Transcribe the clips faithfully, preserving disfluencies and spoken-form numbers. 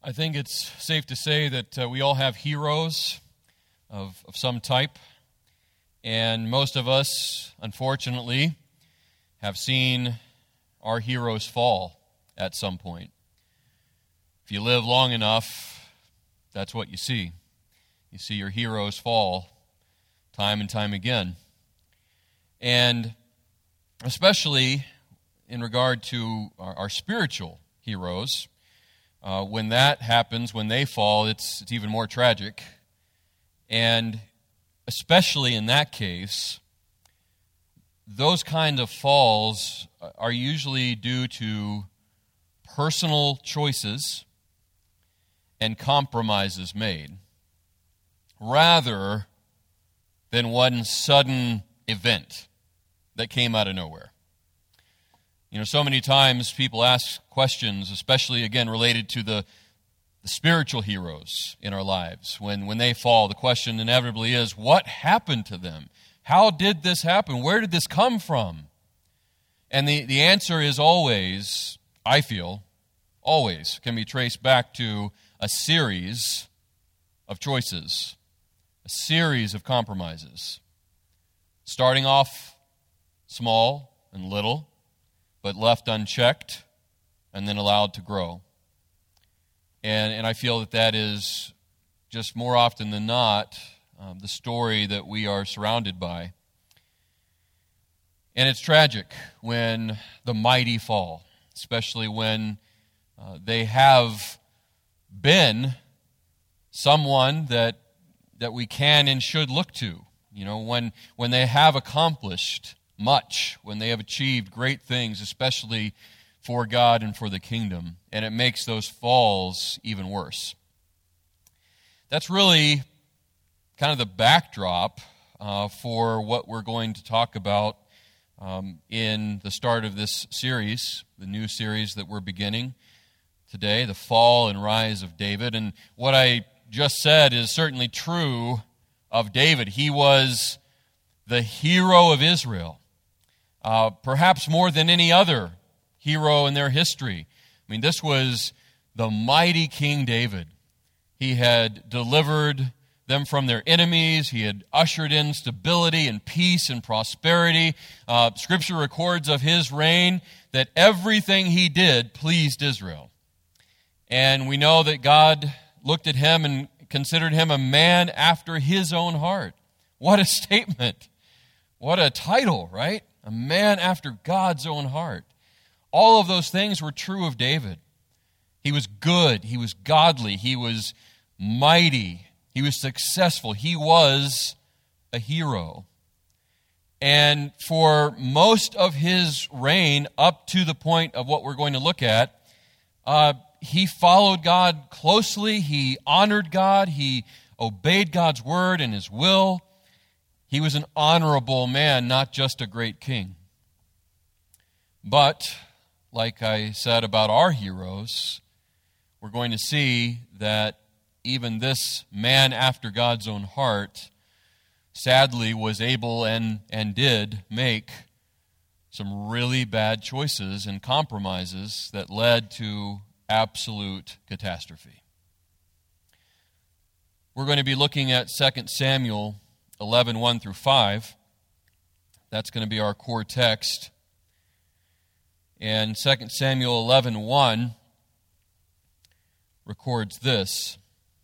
I think it's safe to say that uh, we all have heroes of, of some type, and most of us, unfortunately, have seen our heroes fall at some point. If you live long enough, that's what you see. You see your heroes fall time and time again. And especially in regard to our, our spiritual heroes, Uh, when that happens, when they fall, it's, it's even more tragic. And especially in that case, those kind of falls are usually due to personal choices and compromises made, rather than one sudden event that came out of nowhere. You know, so many times people ask questions, especially, again, related to the, the spiritual heroes in our lives. When, when they fall, the question inevitably is, what happened to them? How did this happen? Where did this come from? And the, the answer is always, I feel, always can be traced back to a series of choices, a series of compromises, starting off small and little, but left unchecked and then allowed to grow. And, and I feel that that is just more often than not um, the story that we are surrounded by. And it's tragic when the mighty fall, especially when uh, they have been someone that that we can and should look to. You know, when when they have accomplished much, when they have achieved great things, especially for God and for the kingdom, and it makes those falls even worse. That's really kind of the backdrop uh, for what we're going to talk about um, in the start of this series, the new series that we're beginning today, The Fall and Rise of David. And what I just said is certainly true of David. He was the hero of Israel. Uh, perhaps more than any other hero in their history. I mean, this was the mighty King David. He had delivered them from their enemies. He had ushered in stability and peace and prosperity. Uh, Scripture records of his reign that everything he did pleased Israel. And we know that God looked at him and considered him a man after his own heart. What a statement. What a title, right? A man after God's own heart. All of those things were true of David. He was good. He was godly. He was mighty. He was successful. He was a hero. And for most of his reign, up to the point of what we're going to look at, uh, he followed God closely. He honored God. He obeyed God's word and his will. He was an honorable man, not just a great king. But, like I said about our heroes, we're going to see that even this man after God's own heart sadly was able and, and did make some really bad choices and compromises that led to absolute catastrophe. We're going to be looking at Second Samuel eleven, one through five. That's going to be our core text. And Second Samuel eleven, one records this.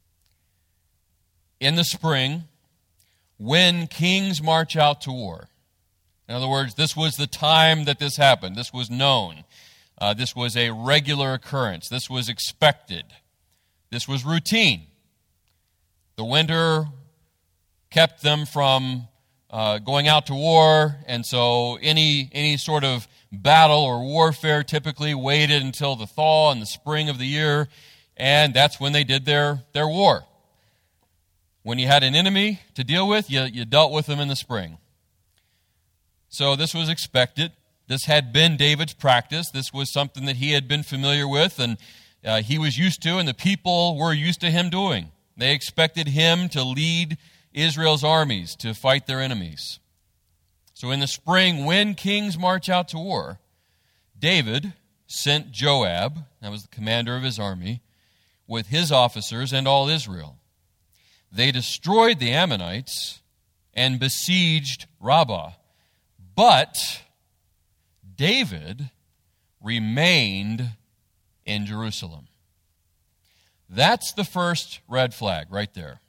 In the spring, when kings march out to war. In other words, this was the time that this happened. This was known. Uh, this was a regular occurrence. This was expected. This was routine. The winter kept them from uh, going out to war, and so any any sort of battle or warfare typically waited until the thaw and the spring of the year, and that's when they did their, their war. When you had an enemy to deal with, you, you dealt with them in the spring. So this was expected. This had been David's practice. This was something that he had been familiar with, and uh, he was used to, and the people were used to him doing. They expected him to lead Israel's armies to fight their enemies. So in the spring, when kings march out to war, David sent Joab, that was the commander of his army, with his officers and all Israel. They destroyed the Ammonites and besieged Rabbah. But David remained in Jerusalem. That's the first red flag right there.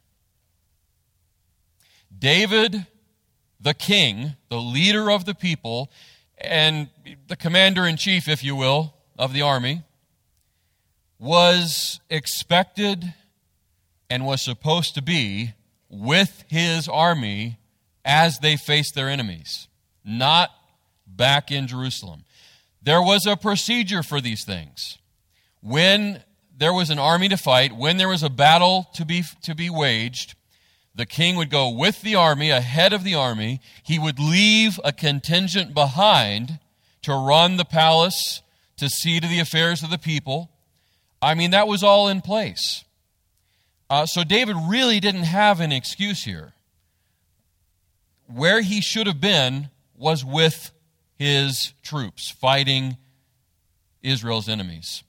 David, the king, the leader of the people, and the commander-in-chief, if you will, of the army, was expected and was supposed to be with his army as they faced their enemies, not back in Jerusalem. There was a procedure for these things. When there was an army to fight, when there was a battle to be to be waged, the king would go with the army, ahead of the army. He would leave a contingent behind to run the palace, to see to the affairs of the people. I mean, that was all in place. Uh, so David really didn't have an excuse here. Where he should have been was with his troops, fighting Israel's enemies.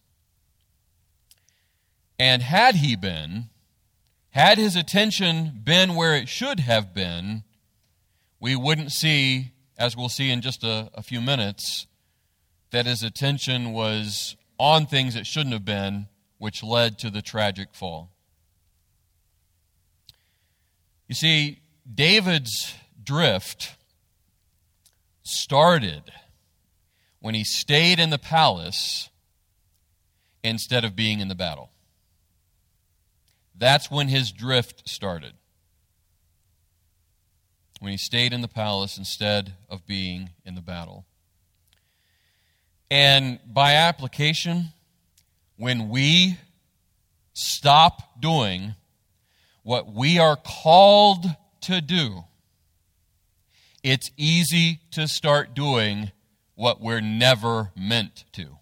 And had he been, had his attention been where it should have been, we wouldn't see, as we'll see in just a, a few minutes, that his attention was on things it shouldn't have been, which led to the tragic fall. You see, David's drift started when he stayed in the palace instead of being in the battle. That's when his drift started. When he stayed in the palace instead of being in the battle. And by application, when we stop doing what we are called to do, it's easy to start doing what we're never meant to.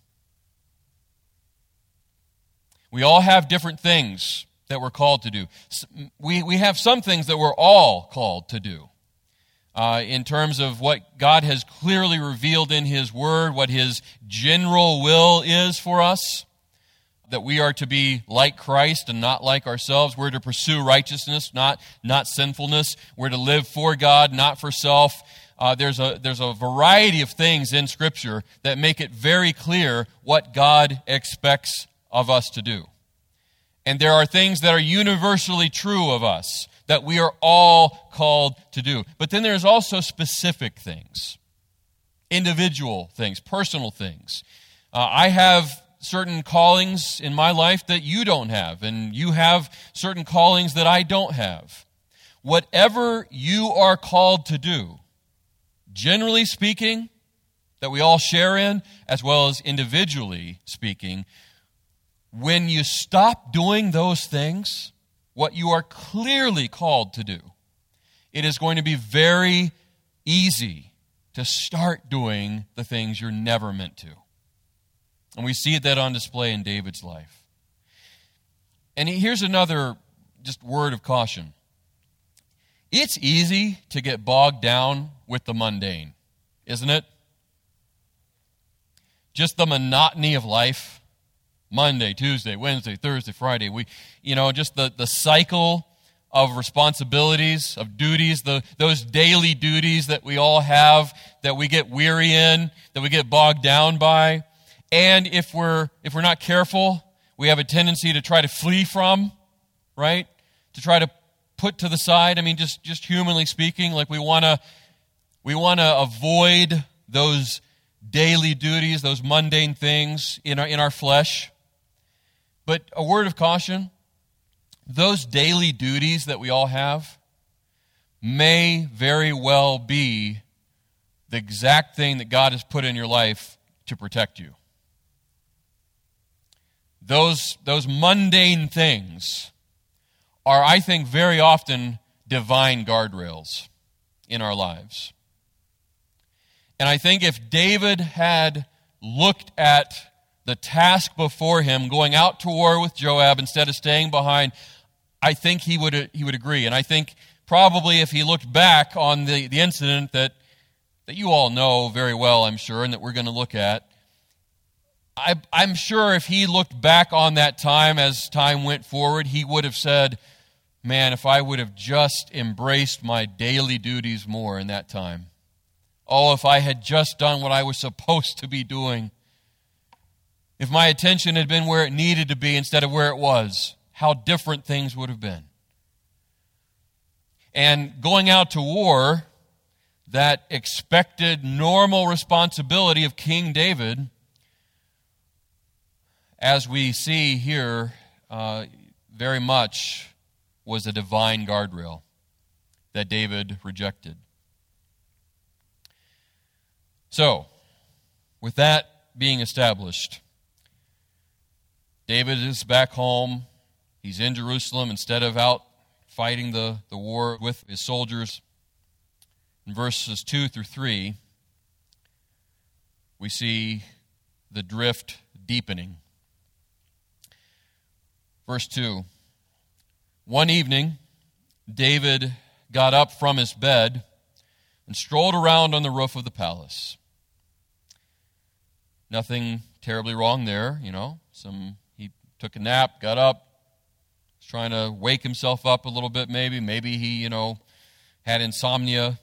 We all have different things that we're called to do. We, we have some things that we're all called to do. Uh, in terms of what God has clearly revealed in His Word, what His general will is for us, that we are to be like Christ and not like ourselves. We're to pursue righteousness, not, not sinfulness. We're to live for God, not for self. Uh, there's a, there's a variety of things in Scripture that make it very clear what God expects of us to do. And there are things that are universally true of us that we are all called to do. But then there's also specific things, individual things, personal things. Uh, I have certain callings in my life that you don't have, and you have certain callings that I don't have. Whatever you are called to do, generally speaking, that we all share in, as well as individually speaking, when you stop doing those things, what you are clearly called to do, it is going to be very easy to start doing the things you're never meant to. And we see that on display in David's life. And here's another just word of caution. It's easy to get bogged down with the mundane, isn't it? Just the monotony of life. Monday, Tuesday, Wednesday, Thursday, Friday. We, you know, just the, the cycle of responsibilities, of duties, the those daily duties that we all have, that we get weary in, that we get bogged down by. And if we're if we're not careful, we have a tendency to try to flee from, right? To try to put to the side. I mean, just, just humanly speaking, like we wanna we wanna avoid those daily duties, those mundane things in our in our flesh. But a word of caution, those daily duties that we all have may very well be the exact thing that God has put in your life to protect you. Those, those mundane things are, I think, very often divine guardrails in our lives. And I think if David had looked at the task before him, going out to war with Joab instead of staying behind, I think he would he would agree. And I think probably if he looked back on the, the incident that, that you all know very well, I'm sure, and that we're going to look at, I, I'm sure if he looked back on that time as time went forward, he would have said, man, if I would have just embraced my daily duties more in that time. Oh, if I had just done what I was supposed to be doing. If my attention had been where it needed to be instead of where it was, how different things would have been. And going out to war, that expected normal responsibility of King David, as we see here, uh, very much was a divine guardrail that David rejected. So, with that being established, David is back home. He's in Jerusalem instead of out fighting the, the war with his soldiers. In verses two through three, we see the drift deepening. Verse two, one evening, David got up from his bed and strolled around on the roof of the palace. Nothing terribly wrong there, you know. Some he took a nap, got up, was trying to wake himself up a little bit maybe. Maybe he, you know, had insomnia.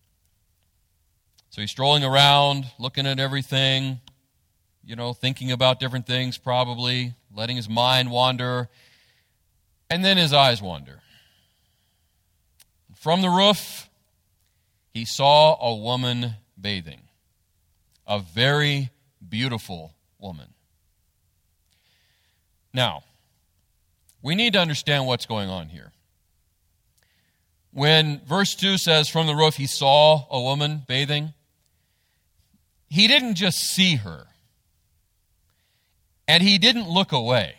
So he's strolling around, looking at everything, you know, thinking about different things probably, letting his mind wander, and then his eyes wander. From the roof, he saw a woman bathing, a very beautiful woman. Now, we need to understand what's going on here. When verse two says, from the roof he saw a woman bathing, he didn't just see her, and he didn't look away.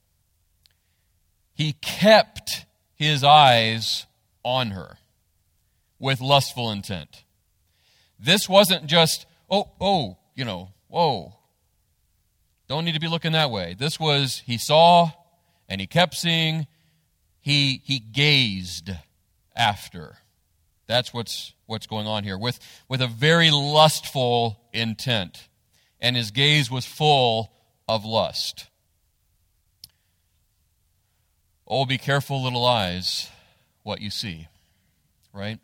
He kept his eyes on her with lustful intent. This wasn't just, oh, oh, you know, whoa, don't need to be looking that way. This was, he saw and he kept seeing, he, he gazed after. That's what's what's going on here, with, with a very lustful intent. And his gaze was full of lust. Oh, be careful, little eyes, what you see, right?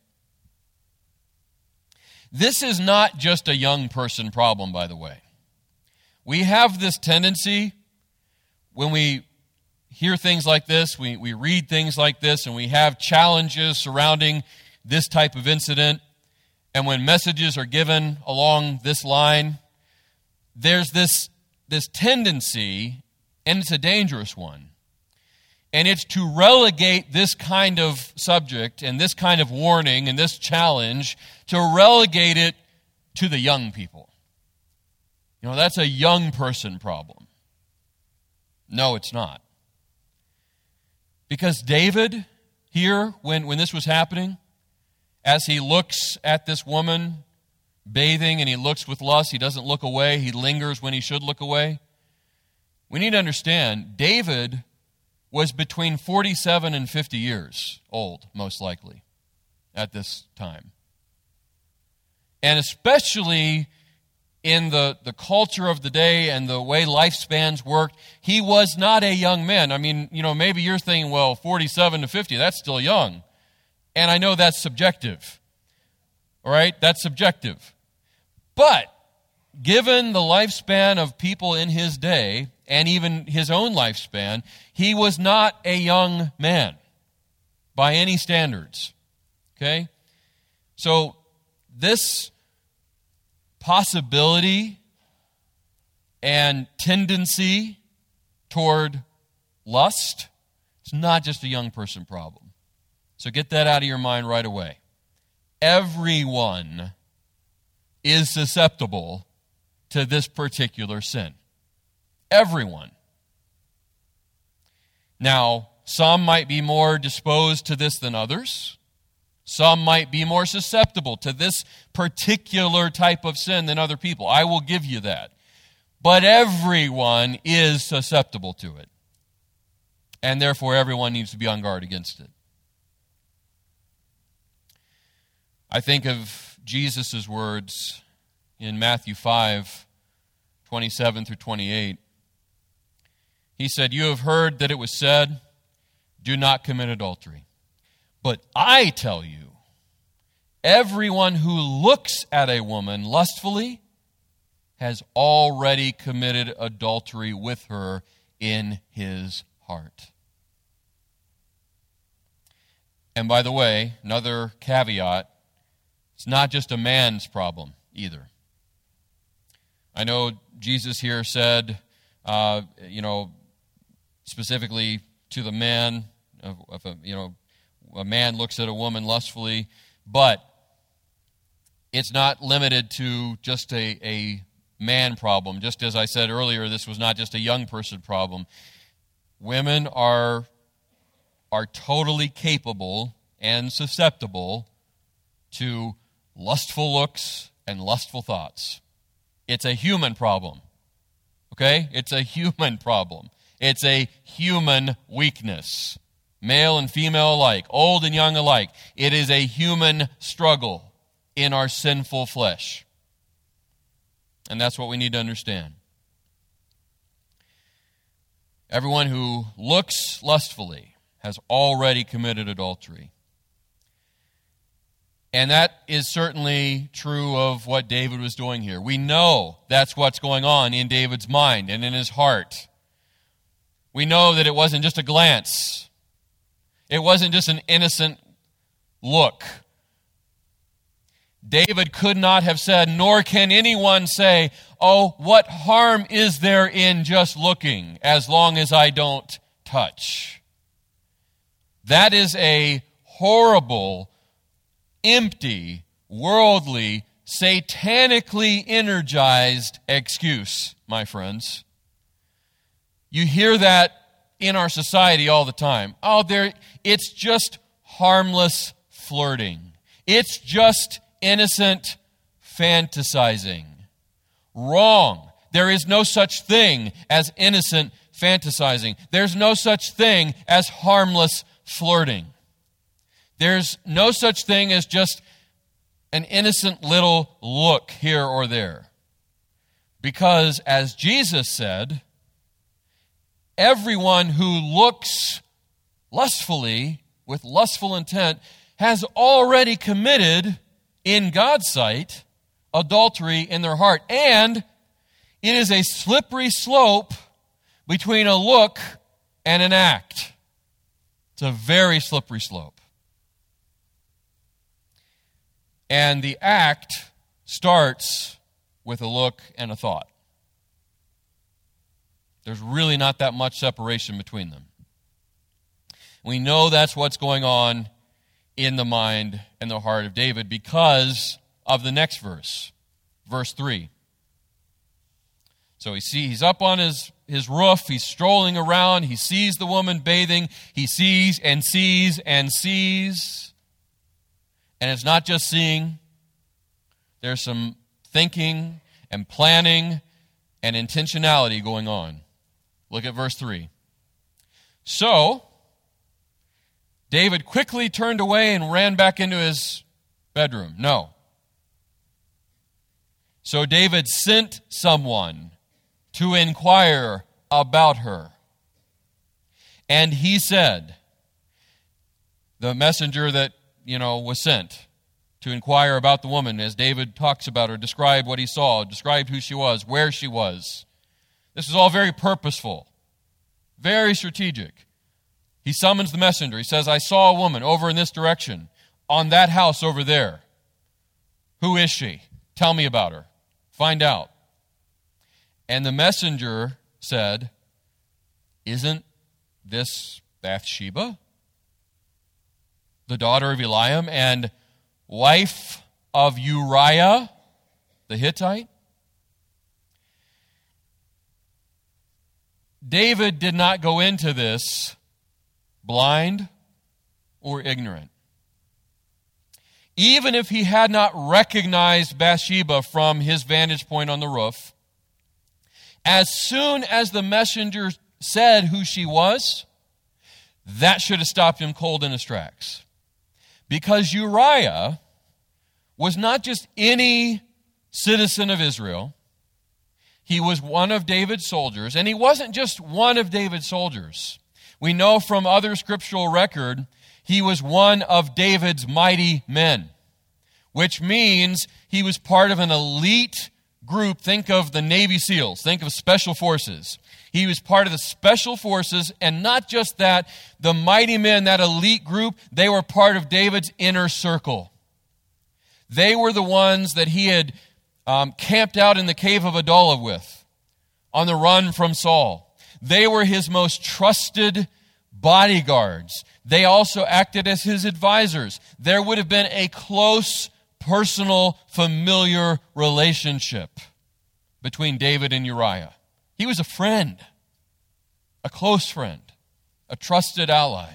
This is not just a young person problem, by the way. We have this tendency, when we hear things like this, we, we read things like this, and we have challenges surrounding this type of incident, and when messages are given along this line, there's this, this tendency, and it's a dangerous one, and it's to relegate this kind of subject and this kind of warning and this challenge, to relegate it to the young people. You know, that's a young person problem. No, it's not. Because David, here, when, when this was happening, as he looks at this woman bathing and he looks with lust, he doesn't look away, he lingers when he should look away. We need to understand, David was between forty-seven and fifty years old, most likely, at this time. And especially in the, the culture of the day and the way lifespans worked, he was not a young man. I mean, you know, maybe you're thinking, well, forty-seven to fifty, that's still young. And I know that's subjective. All right? That's subjective. But given the lifespan of people in his day, and even his own lifespan, he was not a young man by any standards. Okay? So this possibility and tendency toward lust, it's not just a young person problem. So get that out of your mind right away. Everyone is susceptible to this particular sin. Everyone. Now, some might be more disposed to this than others. Some might be more susceptible to this particular type of sin than other people. I will give you that. But everyone is susceptible to it. And therefore, everyone needs to be on guard against it. I think of Jesus' words in Matthew five twenty-seven through twenty-eight. He said, "You have heard that it was said, 'Do not commit adultery.' But I tell you, everyone who looks at a woman lustfully has already committed adultery with her in his heart." And by the way, another caveat, it's not just a man's problem either. I know Jesus here said, uh, you know, specifically to the man, if, if a, you know, a man looks at a woman lustfully, but it's not limited to just a, a man problem. Just as I said earlier, this was not just a young person problem. Women are, are totally capable and susceptible to lustful looks and lustful thoughts. It's a human problem. Okay? It's a human problem. It's a human weakness. Male and female alike, old and young alike. It is a human struggle in our sinful flesh. And that's what we need to understand. Everyone who looks lustfully has already committed adultery. And that is certainly true of what David was doing here. We know that's what's going on in David's mind and in his heart. We know that it wasn't just a glance. It wasn't just an innocent look. David could not have said, nor can anyone say, "Oh, what harm is there in just looking as long as I don't touch?" That is a horrible, empty, worldly, satanically energized excuse, my friends. You hear that in our society all the time. Oh, there, it's just harmless flirting. It's just innocent fantasizing. Wrong. There is no such thing as innocent fantasizing. There's no such thing as harmless flirting. There's no such thing as just an innocent little look here or there. Because as Jesus said, everyone who looks lustfully with lustful intent has already committed, in God's sight, adultery in their heart. And it is a slippery slope between a look and an act. It's a very slippery slope. And the act starts with a look and a thought. There's really not that much separation between them. We know that's what's going on in the mind and the heart of David because of the next verse, verse three. So he see, he's up on his, his roof, he's strolling around, he sees the woman bathing, he sees and sees and sees. And it's not just seeing, there's some thinking and planning and intentionality going on. Look at verse three. So, David quickly turned away and ran back into his bedroom. No. So David sent someone to inquire about her. And he said, the messenger that, you know, was sent to inquire about the woman, as David talks about her, described what he saw, described who she was, where she was. This is all very purposeful, very strategic. He summons the messenger. He says, "I saw a woman over in this direction, on that house over there. Who is she? Tell me about her. Find out." And the messenger said, "Isn't this Bathsheba, the daughter of Eliam and wife of Uriah the Hittite?" David did not go into this blind or ignorant. Even if he had not recognized Bathsheba from his vantage point on the roof, as soon as the messenger said who she was, that should have stopped him cold in his tracks. Because Uriah was not just any citizen of Israel. he was one of David's soldiers, and he wasn't just one of David's soldiers. We know from other scriptural record, he was one of David's mighty men, which means he was part of an elite group. Think of the Navy SEALs. Think of Special Forces. He was part of the Special Forces, and not just that, the mighty men, that elite group, they were part of David's inner circle. They were the ones that he had um, camped out in the cave of Adullam with, on the run from Saul. They were his most trusted bodyguards. They also acted as his advisors. There would have been a close, personal, familiar relationship between David and Uriah. He was a friend, a close friend, a trusted ally.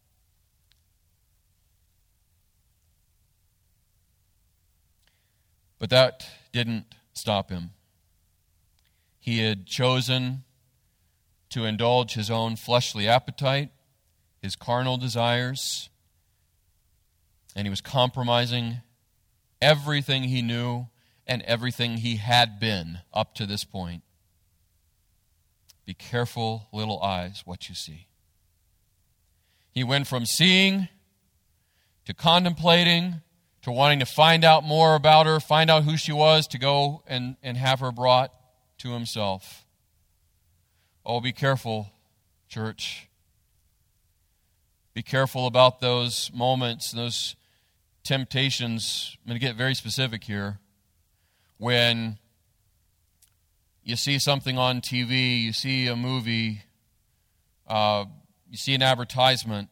But that didn't stop him. He had chosen to indulge his own fleshly appetite, his carnal desires, and he was compromising everything he knew and everything he had been up to this point. Be careful, little eyes, what you see. He went from seeing to contemplating to wanting to find out more about her, find out who she was, to go and, and have her brought to himself. Oh, be careful, church. Be careful about those moments, those temptations. I'm going to get very specific here. When you see something on T V, you see a movie, uh, you see an advertisement,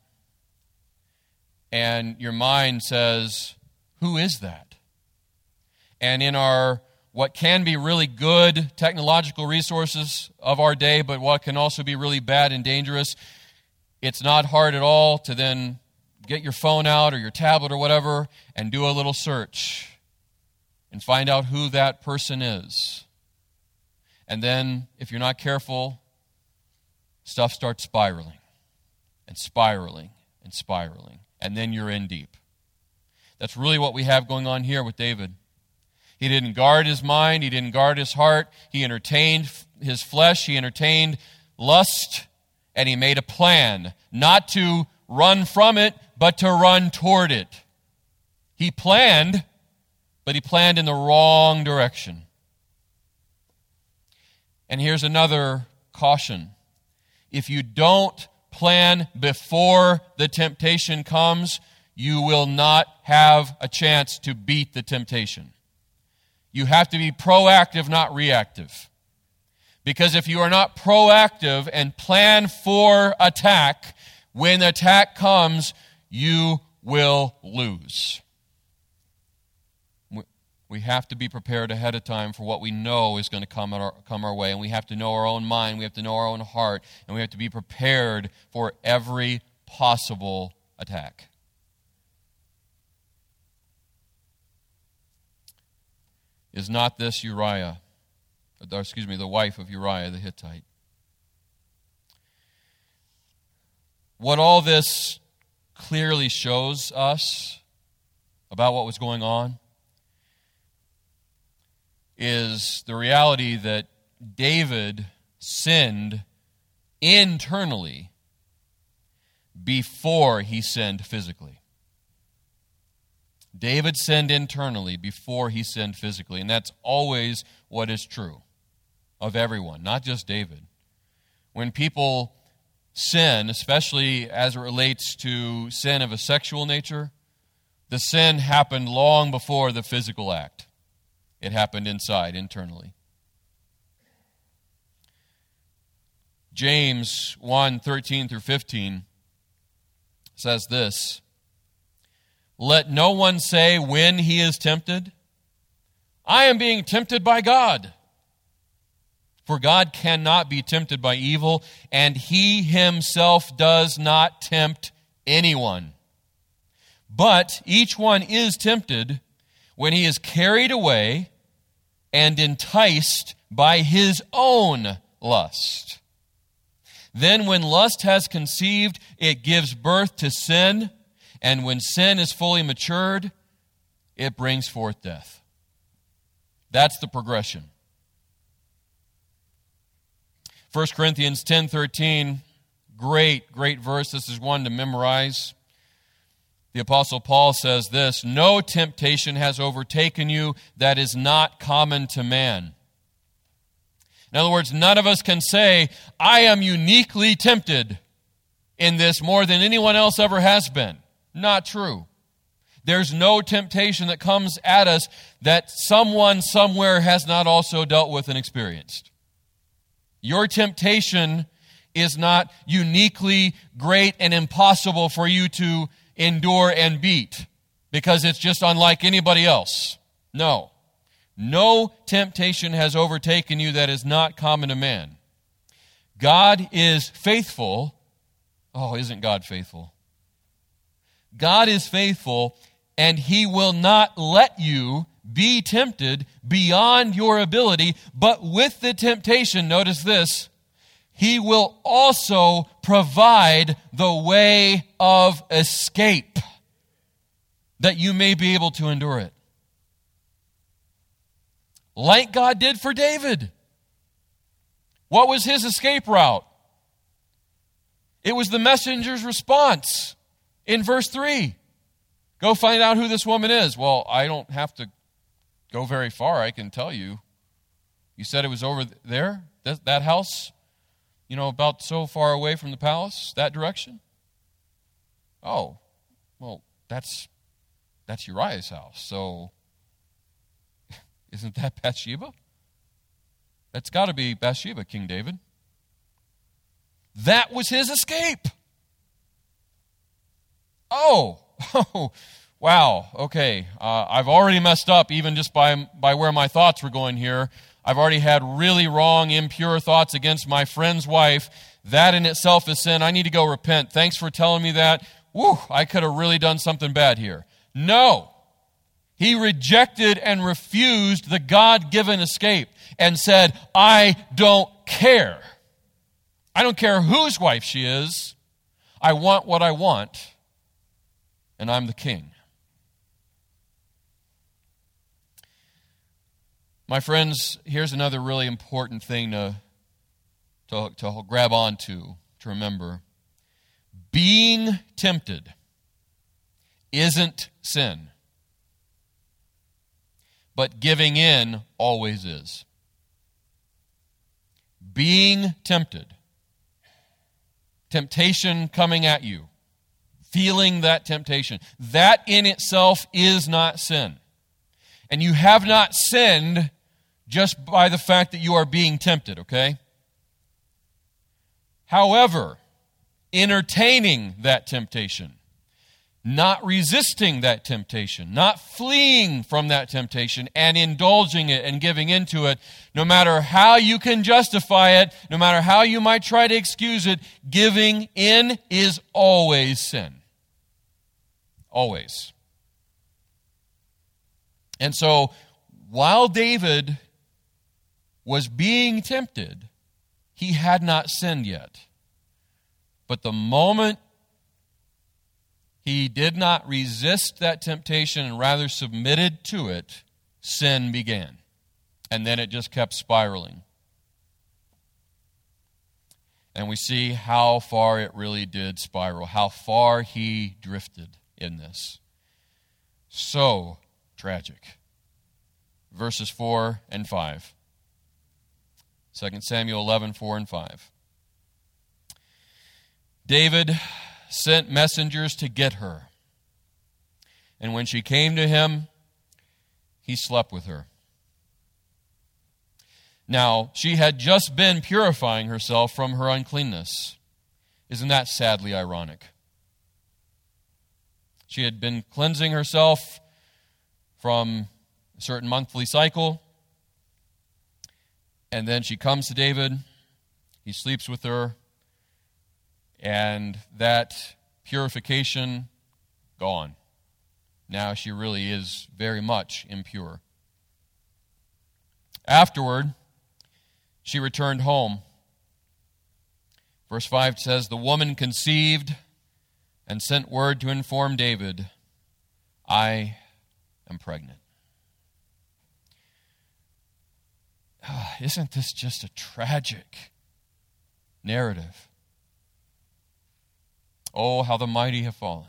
and your mind says, who is that? And in our, what can be really good technological resources of our day, but what can also be really bad and dangerous, it's not hard at all to then get your phone out or your tablet or whatever and do a little search and find out who that person is. And then, if you're not careful, stuff starts spiraling and spiraling and spiraling. And then you're in deep. That's really what we have going on here with David. He didn't guard his mind. He didn't guard his heart. He entertained his flesh. He entertained lust. And he made a plan, not to run from it, but to run toward it. He planned, but he planned in the wrong direction. And here's another caution. If you don't plan before the temptation comes, you will not have a chance to beat the temptation. You have to be proactive, not reactive. Because if you are not proactive and plan for attack, when the attack comes, you will lose. We have to be prepared ahead of time for what we know is going to come our, come our way. And we have to know our own mind, we have to know our own heart, and we have to be prepared for every possible attack. Is not this Uriah, or excuse me, the wife of Uriah the Hittite? What all this clearly shows us about what was going on is the reality that David sinned internally before he sinned physically. David sinned internally before he sinned physically, and that's always what is true of everyone, not just David. When people sin, especially as it relates to sin of a sexual nature, the sin happened long before the physical act. It happened inside, internally. James one, thirteen through fifteen says this, "Let no one say when he is tempted, I am being tempted by God. For God cannot be tempted by evil, and he himself does not tempt anyone. But each one is tempted when he is carried away and enticed by his own lust. Then when lust has conceived, it gives birth to sin, and when sin is fully matured, it brings forth death." That's the progression. First Corinthians ten thirteen, great, great verse. This is one to memorize. The Apostle Paul says this, "No temptation has overtaken you that is not common to man." In other words, none of us can say, I am uniquely tempted in this more than anyone else ever has been. Not true. There's no temptation that comes at us that someone somewhere has not also dealt with and experienced. Your temptation is not uniquely great and impossible for you to endure and beat because it's just unlike anybody else. No. No temptation has overtaken you that is not common to man. God is faithful. Oh, isn't God faithful? God is faithful, and He will not let you be tempted beyond your ability, but with the temptation, notice this, He will also provide the way of escape that you may be able to endure it. Like God did for David. What was his escape route? It was the messenger's response in verse three. Go find out who this woman is. Well, I don't have to go very far. I can tell you. You said it was over there? That, that house? You know, about so far away from the palace? That direction? Oh, well, that's that's Uriah's house. So, isn't that Bathsheba? That's got to be Bathsheba, King David. That was his escape. Oh, oh, wow, okay. Uh, I've already messed up even just by, by where my thoughts were going here. I've already had really wrong, impure thoughts against my friend's wife. That in itself is sin. I need to go repent. Thanks for telling me that. Woo, I could have really done something bad here. No. He rejected and refused the God-given escape and said, I don't care. I don't care whose wife she is. I want what I want, and I'm the king. My friends, here's another really important thing to, to, to grab onto, to remember. Being tempted isn't sin. But giving in always is. Being tempted. Temptation coming at you. Feeling that temptation. That in itself is not sin. And you have not sinned just by the fact that you are being tempted, okay? However, entertaining that temptation, not resisting that temptation, not fleeing from that temptation and indulging it and giving into it, no matter how you can justify it, no matter how you might try to excuse it, giving in is always sin. Always. And so, while David was being tempted, he had not sinned yet. But the moment he did not resist that temptation and rather submitted to it, sin began. And then it just kept spiraling. And we see how far it really did spiral, how far he drifted in this. So tragic. Verses four and five. Second Samuel eleven, four and five. David sent messengers to get her. And when she came to him, he slept with her. Now, she had just been purifying herself from her uncleanness. Isn't that sadly ironic? She had been cleansing herself from a certain monthly cycle. And then she comes to David. He sleeps with her. And that purification, gone. Now she really is very much impure. Afterward, she returned home. Verse five says, the woman conceived and sent word to inform David, I am pregnant. Oh, isn't this just a tragic, narrative. Oh, how the mighty have fallen.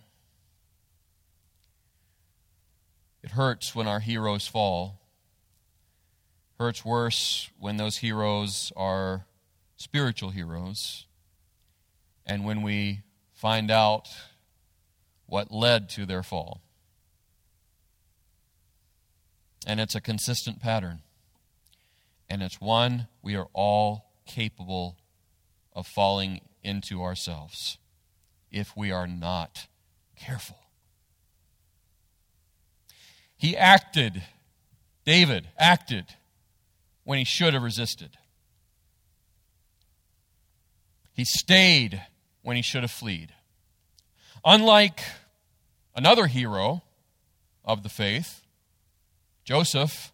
It hurts when our heroes fall. Hurts worse when those heroes are spiritual heroes, and when we find out what led to their fall. And it's a consistent pattern. And it's one we are all capable of falling into ourselves if we are not careful. He acted, David acted, when he should have resisted. He stayed when he should have fled. Unlike another hero of the faith, Joseph.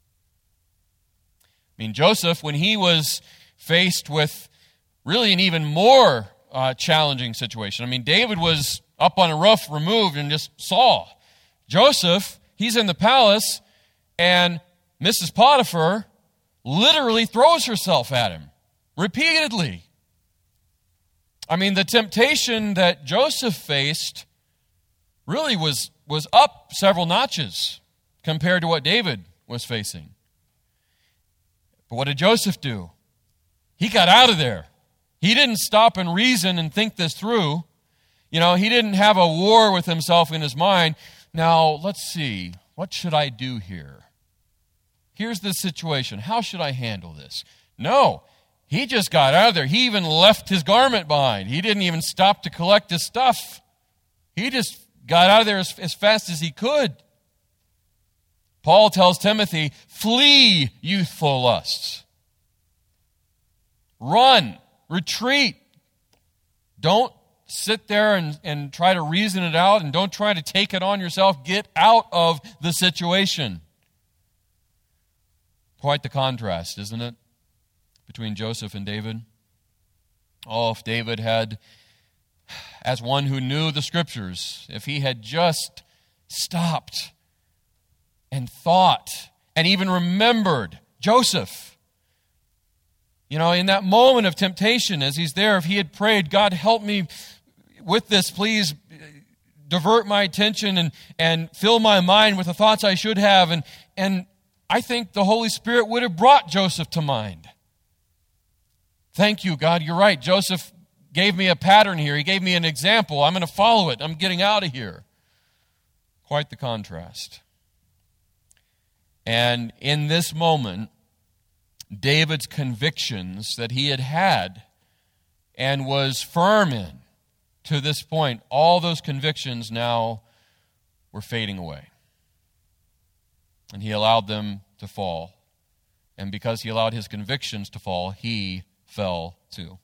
I mean, Joseph, when he was faced with really an even more uh, challenging situation. I mean, David was up on a roof, removed, and just saw. Joseph, he's in the palace, and Missus Potiphar literally throws herself at him repeatedly. I mean, the temptation that Joseph faced really was, was up several notches compared to what David was facing. But what did Joseph do? He got out of there. He didn't stop and reason and think this through. You know, he didn't have a war with himself in his mind. Now, let's see. What should I do here? Here's the situation. How should I handle this? No. He just got out of there. He even left his garment behind. He didn't even stop to collect his stuff. He just got out of there as, as fast as he could. Paul tells Timothy, flee youthful lusts. Run, retreat. Don't sit there and, and try to reason it out, and don't try to take it on yourself. Get out of the situation. Quite the contrast, isn't it, between Joseph and David? Oh, if David had, as one who knew the Scriptures, if he had just stopped and thought and even remembered Joseph. You know, in that moment of temptation as he's there, if he had prayed, God, help me with this, please divert my attention and, and fill my mind with the thoughts I should have. And, and I think the Holy Spirit would have brought Joseph to mind. Thank you, God, you're right. Joseph gave me a pattern here. He gave me an example. I'm going to follow it. I'm getting out of here. Quite the contrast. And in this moment, David's convictions that he had had and was firm in to this point, all those convictions now were fading away. And he allowed them to fall. And because he allowed his convictions to fall, he fell too.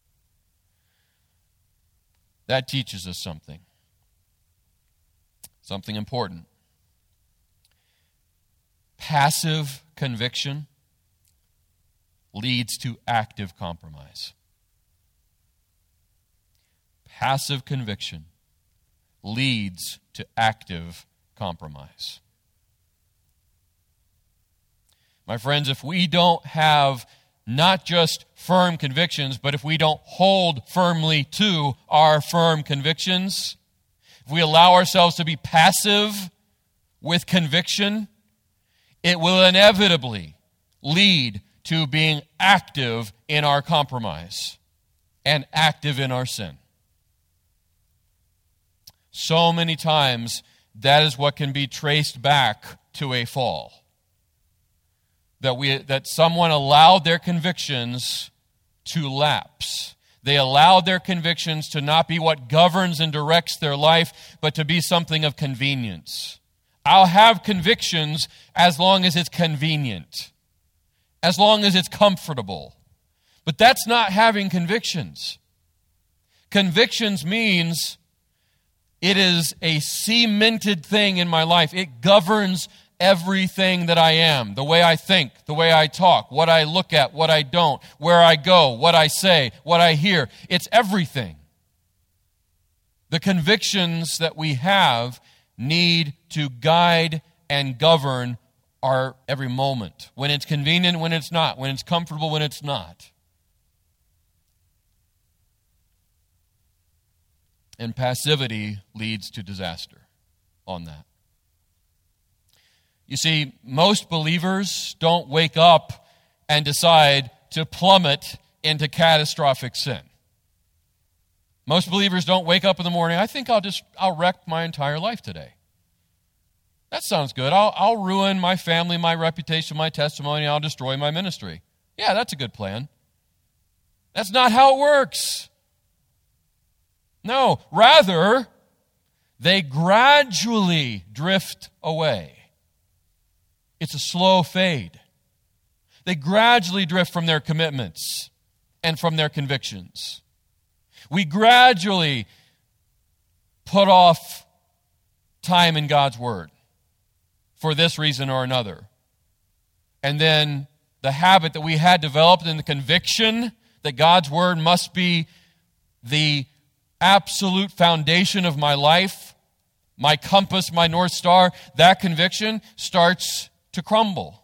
That teaches us something. Something important. Passive conviction leads to active compromise. Passive conviction leads to active compromise. My friends, if we don't have not just firm convictions, but if we don't hold firmly to our firm convictions, if we allow ourselves to be passive with conviction, it will inevitably lead to being active in our compromise and active in our sin. So many times, that is what can be traced back to a fall. That we that someone allowed their convictions to lapse. They allowed their convictions to not be what governs and directs their life, but to be something of convenience. I'll have convictions as long as it's convenient, as long as it's comfortable. But that's not having convictions. Convictions means it is a cemented thing in my life. It governs everything that I am, the way I think, the way I talk, what I look at, what I don't, where I go, what I say, what I hear. It's everything. The convictions that we have need to guide and govern our every moment. When it's convenient, when it's not. When it's comfortable, when it's not. And passivity leads to disaster on that. You see, most believers don't wake up and decide to plummet into catastrophic sin. Most believers don't wake up in the morning, I think I'll just, I'll wreck my entire life today. That sounds good. I'll, I'll ruin my family, my reputation, my testimony. I'll destroy my ministry. Yeah, that's a good plan. That's not how it works. No, rather, they gradually drift away. It's a slow fade. They gradually drift from their commitments and from their convictions. We gradually put off time in God's Word for this reason or another. And then the habit that we had developed and the conviction that God's Word must be the absolute foundation of my life, my compass, my North Star, that conviction starts to crumble.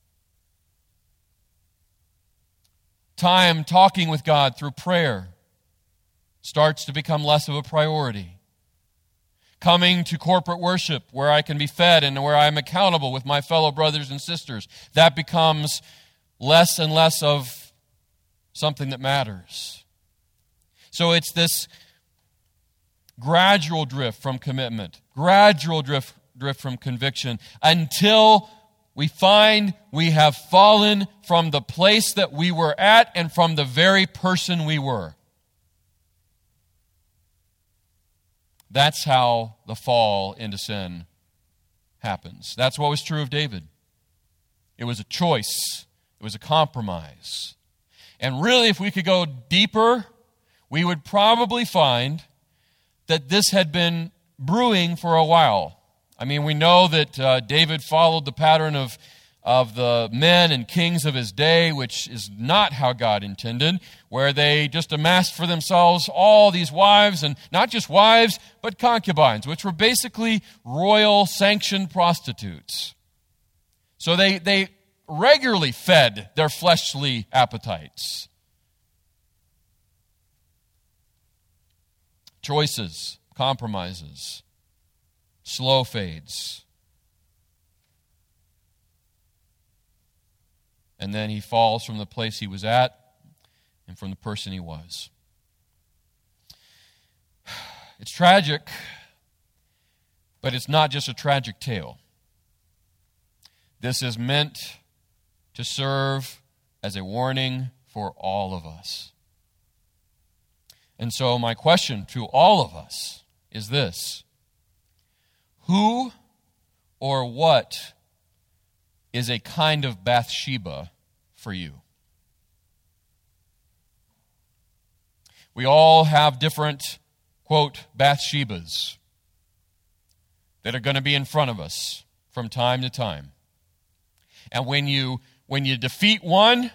Time talking with God through prayer starts to become less of a priority. Coming to corporate worship where I can be fed and where I'm accountable with my fellow brothers and sisters, that becomes less and less of something that matters. So it's this gradual drift from commitment, gradual drift, drift from conviction, until we find we have fallen from the place that we were at and from the very person we were. That's how the fall into sin happens. That's what was true of David. It was a choice. It was a compromise. And really, if we could go deeper, we would probably find that this had been brewing for a while. I mean, we know that uh, David followed the pattern of, of the men and kings of his day, which is not how God intended, where they just amassed for themselves all these wives, and not just wives, but concubines, which were basically royal sanctioned prostitutes. So they, they regularly fed their fleshly appetites. Choices, compromises, slow fades. And then he falls from the place he was at and from the person he was. It's tragic, but it's not just a tragic tale. This is meant to serve as a warning for all of us. And so my question to all of us is this: who or what is a kind of Bathsheba for you? We all have different, quote, Bathshebas that are going to be in front of us from time to time. And when you when you defeat one,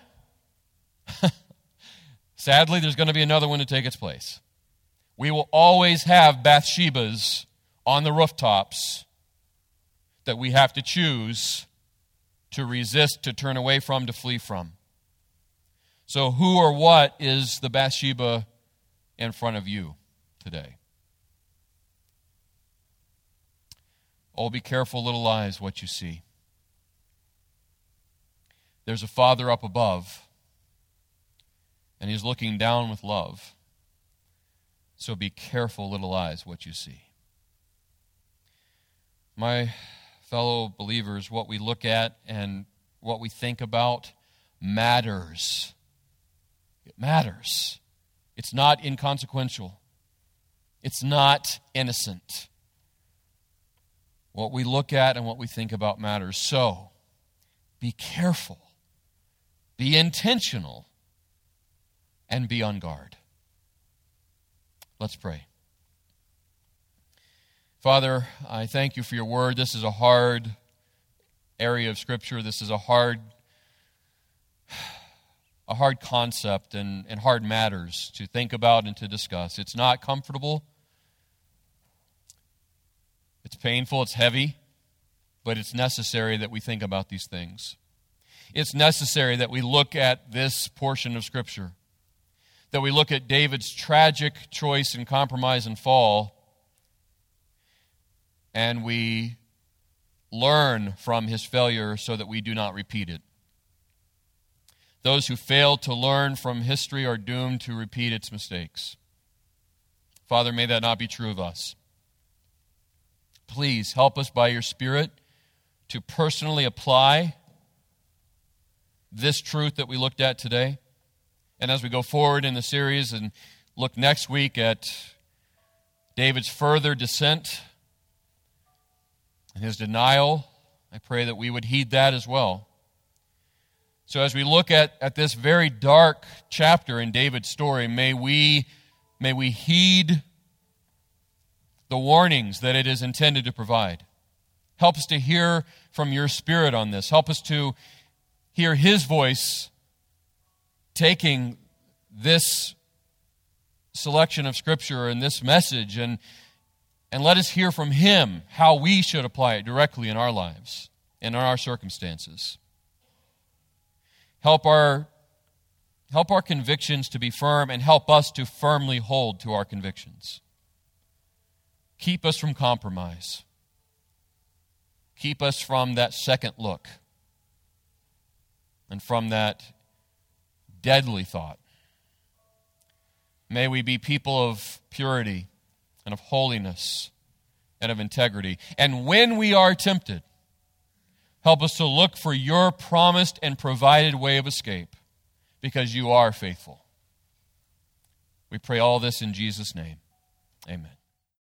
sadly, there's going to be another one to take its place. We will always have Bathshebas on the rooftops that we have to choose to resist, to turn away from, to flee from. So who or what is the Bathsheba in front of you today? Oh, be careful, little eyes, what you see. There's a Father up above, and He's looking down with love. So be careful, little eyes, what you see. My fellow believers, what we look at and what we think about matters. It matters. It's not inconsequential. It's not innocent. What we look at and what we think about matters. So, be careful. Be intentional. And be on guard. Let's pray. Father, I thank you for your word. This is a hard area of Scripture. This is a hard, a hard concept and, and hard matters to think about and to discuss. It's not comfortable. It's painful. It's heavy. But it's necessary that we think about these things. It's necessary that we look at this portion of Scripture. that we look at David's tragic choice and compromise and fall, and we learn from his failure so that we do not repeat it. Those who fail to learn from history are doomed to repeat its mistakes. Father, may that not be true of us. Please help us by your Spirit to personally apply this truth that we looked at today. And as we go forward in the series and look next week at David's further descent and his denial, I pray that we would heed that as well. So as we look at, at this very dark chapter in David's story, may we, may we heed the warnings that it is intended to provide. Help us to hear from your Spirit on this. Help us to hear his voice taking this selection of Scripture and this message, and, and let us hear from him how we should apply it directly in our lives and in our circumstances. Help our, help our convictions to be firm, and help us to firmly hold to our convictions. Keep us from compromise. Keep us from that second look and from that deadly thought. May we be people of purity and of holiness and of integrity. And when we are tempted, help us to look for your promised and provided way of escape, because you are faithful. We pray all this in Jesus' name. Amen.